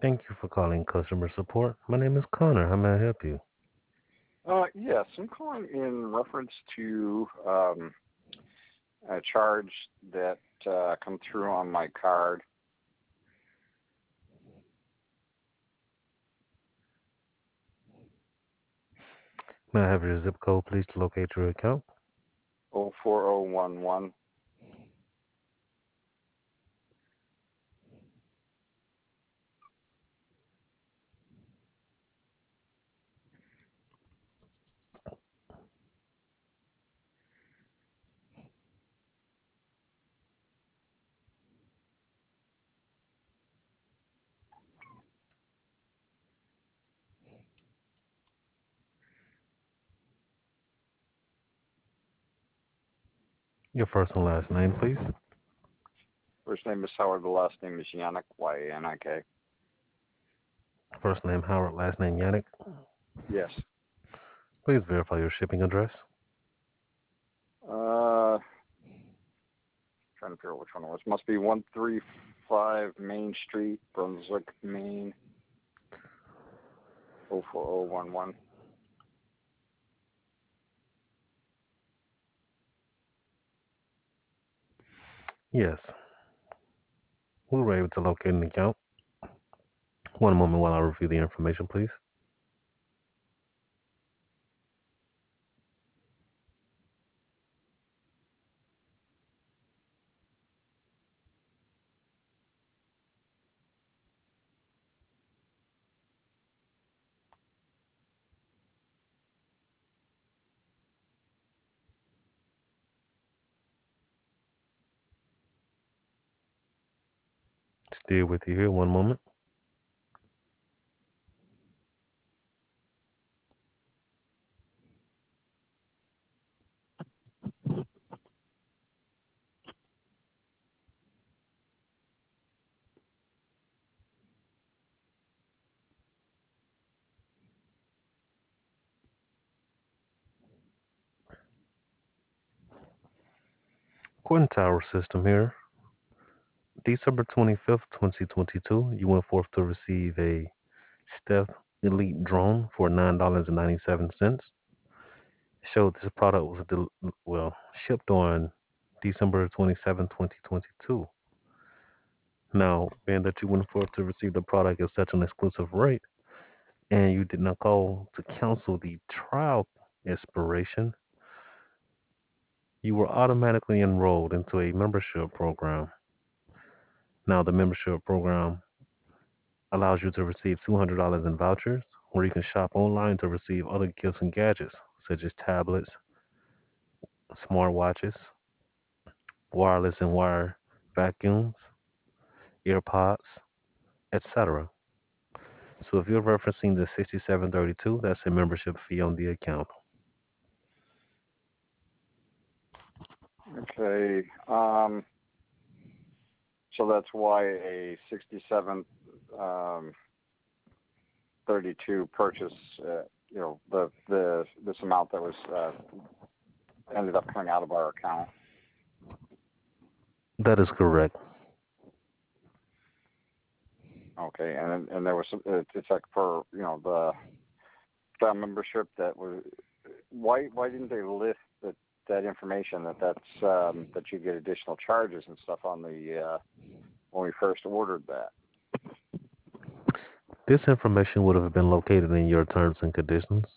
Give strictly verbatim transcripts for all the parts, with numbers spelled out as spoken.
Thank you for calling customer support. My name is Connor. How may I help you? Uh, yes, I'm calling in reference to um, a charge that uh, come through on my card. May I have your zip code, please, to locate your account? Oh four oh one one. Your first and last name, please. First name is Howard. The last name is Yannick. Y A N I K. First name Howard, last name Yannick. Yes. Please verify your shipping address. Uh, trying to figure out which one it was. Must be one three five Main Street, Brunswick, Maine. Oh four oh one one. Yes, we were able to locate an account. One moment while I review the information, please. Still with you here. One moment. According to our system here, December twenty-fifth, twenty twenty-two, you went forth to receive a Stealth Elite drone for nine dollars and ninety-seven cents. Showed this product was del- well shipped on December twenty-seventh, twenty twenty-two. Now, being that you went forth to receive the product at such an exclusive rate, and you did not call to cancel the trial expiration, you were automatically enrolled into a membership program. Now, the membership program allows you to receive two hundred dollars in vouchers, where you can shop online to receive other gifts and gadgets, such as tablets, smartwatches, wireless and wire vacuums, earpods, et cetera. So if you're referencing the sixty-seven thirty-two, that's a membership fee on the account. Okay. Um, so that's why a sixty-seven um, thirty-two purchase. Uh, you know, the the this amount that was uh, ended up coming out of our account. That is correct. Okay, and and there was it, it's like for you know the the membership that was why why didn't they list that that information that that's um, that you get additional charges and stuff on the uh, when we first ordered that. This information would have been located in your terms and conditions.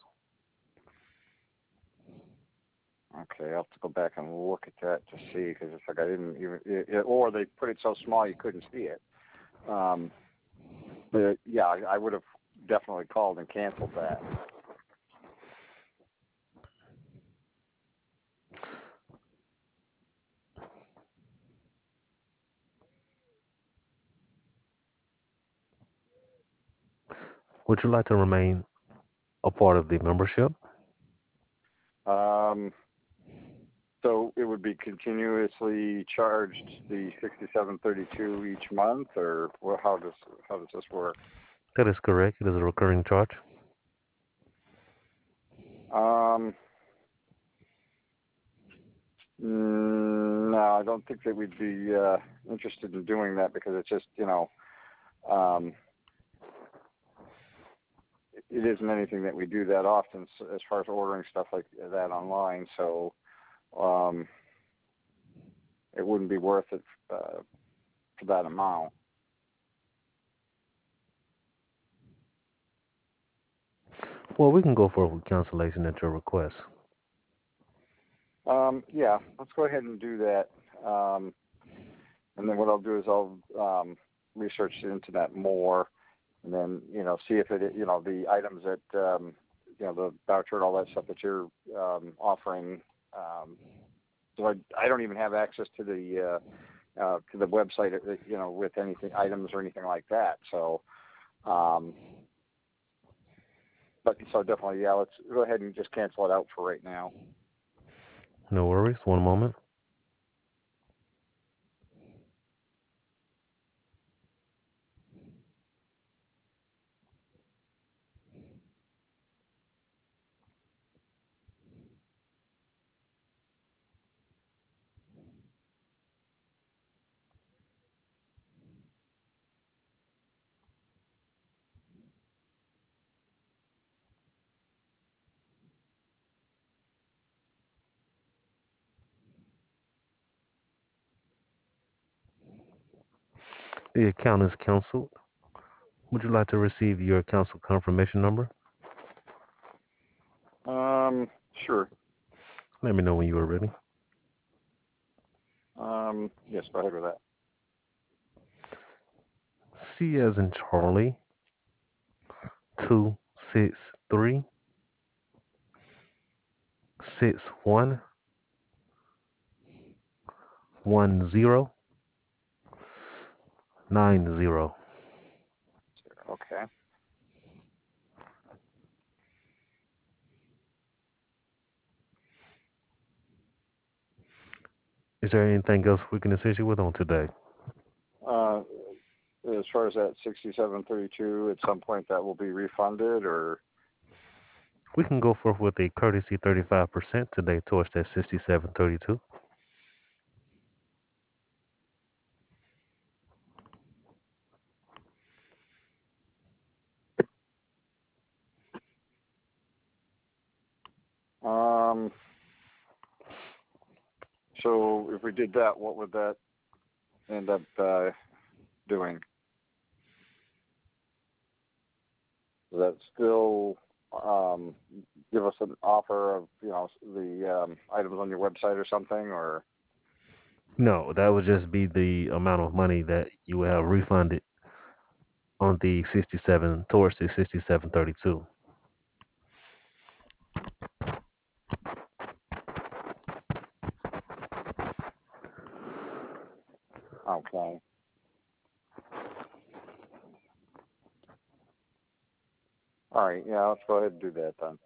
Okay, I'll have to go back and look at that to see because it's like I didn't even it, it, or they put it so small you couldn't see it. Um, but yeah, I, I would have definitely called and canceled that. Would you like to remain a part of the membership? Um, So it would be continuously charged the sixty-seven thirty-two each month, or well, how does how does this work? That is correct. It is a recurring charge. Um, mm, no, I don't think that we'd be uh, interested in doing that because it's just you know, um, it isn't anything that we do that often as far as ordering stuff like that online. So um, it wouldn't be worth it uh, for that amount. Well, we can go for a cancellation at your request. Um, yeah, let's go ahead and do that. Um, and then what I'll do is I'll um, research the internet more, and then you know see if it you know the items that um, you know the voucher and all that stuff that you're um, offering. Um, so I, I don't even have access to the uh, uh, to the website uh, you know with anything items or anything like that. So, um, but so definitely yeah, let's go ahead and just cancel it out for right now. No worries. One moment. The account is canceled. Would you like to receive your cancel confirmation number? Um, sure. Let me know when you are ready. Um, yes, go ahead with that. C as in Charlie, two six three six one one zero nine zero. Okay. Is there anything else we can assist you with on today? Uh, as far as that sixty-seven thirty-two, at some point that will be refunded, or We can go forth with a courtesy thirty-five percent today towards that sixty-seven thirty-two. um. So if we did that, what would that end up uh, doing? Does that still um, give us an offer of you know the um, items on your website or something, or No, that would just be the amount of money that you will have refunded on the sixty-seven towards the sixty-seven thirty-two. okay? All right, yeah, let's go ahead and do that then.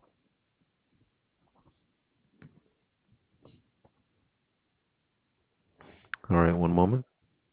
All right, one moment.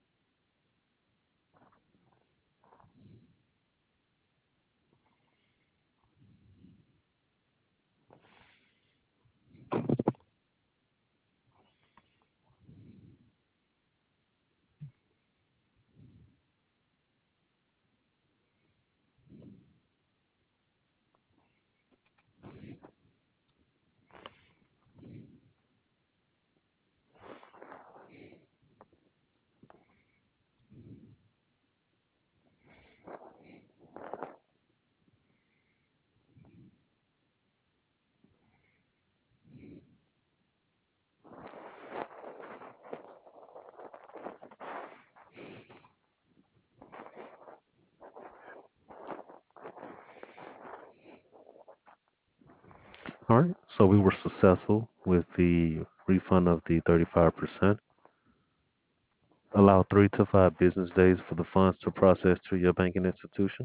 All right, so we were successful with the refund of the thirty-five percent. Allow three to five business days for the funds to process to your banking institution.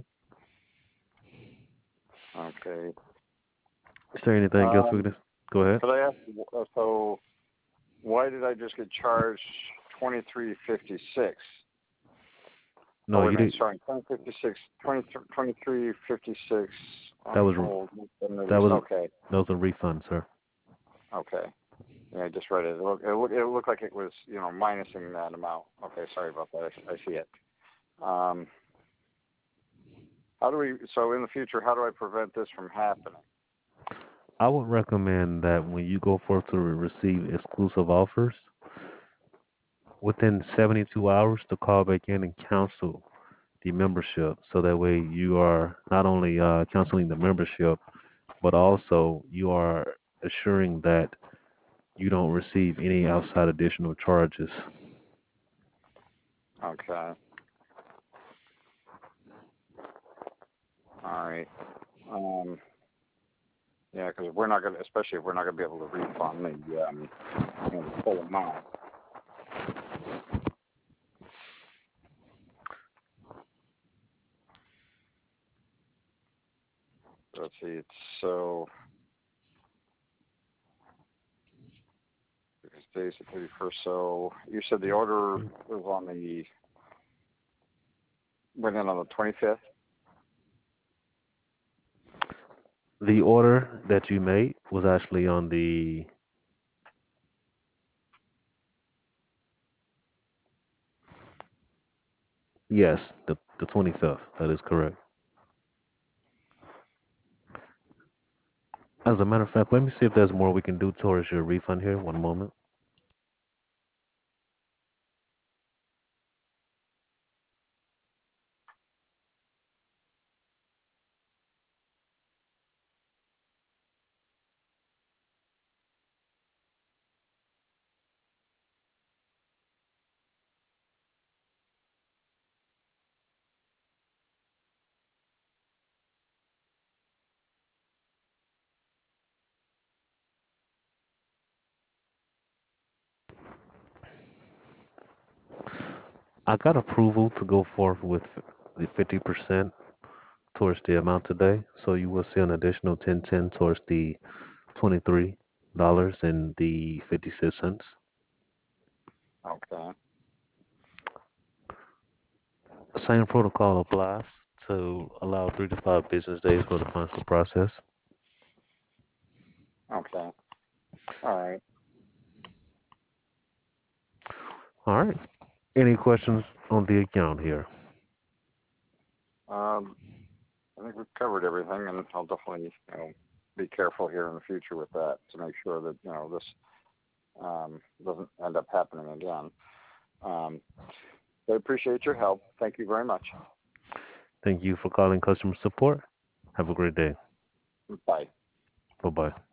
Okay. Is there anything else we Um, can go ahead? could I ask? uh, So why did I just get charged twenty-three fifty-six? Oh, No, wait a you minute, did. sorry, twenty fifty-six, twenty, twenty-three fifty-six That on was hold. And it that was, was okay, that was a refund, sir. okay. Yeah, I just read it. It looked, it looked, it looked like it was, you know, minusing that amount. Okay, sorry about that. I, I see it. Um, How do we? So in the future, how do I prevent this from happening? I would recommend that when you go forth to receive exclusive offers, within seventy-two hours to call back in and cancel the membership. So that way you are not only uh, canceling the membership, but also you are assuring that you don't receive any outside additional charges. Okay. All right. Um, yeah, because we're not gonna, especially if we're not gonna be able to refund the um, you know, the full amount. Let's see. It's so because today's the thirty-first. So you said the order was on the went in on the twenty-fifth. The order that you made was actually on the, yes, the, the twenty-fifth. That is correct. As a matter of fact, let me see if there's more we can do towards your refund here. One moment. I got approval to go forth with the fifty percent towards the amount today. So you will see an additional ten ten towards the twenty-three dollars and the fifty-six cents. Okay. Same protocol applies to allow three to five business days for the funds to process. Okay. All right. All right. Any questions on the account here? Um, I think we've covered everything, and I'll definitely, you know, be careful here in the future with that to make sure that you know this um, doesn't end up happening again. Um, I appreciate your help. Thank you very much. Thank you for calling customer support. Have a great day. Bye. Bye bye.